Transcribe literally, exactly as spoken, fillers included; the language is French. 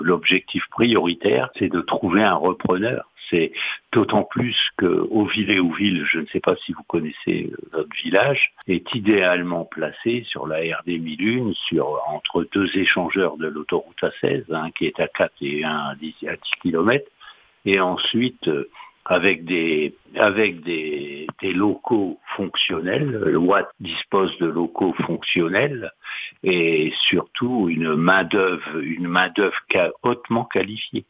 L'objectif prioritaire, c'est de trouver un repreneur. C'est d'autant plus que Auville-et-Ouville, je ne sais pas si vous connaissez notre village, est idéalement placé sur la R D mille un, sur, entre deux échangeurs de l'autoroute A seize, un qui est à quatre et un à dix kilomètres, et ensuite avec des avec des, des locaux fonctionnels. Le Watt dispose de locaux fonctionnels et surtout une main d'œuvre une main d'œuvre hautement qualifiée.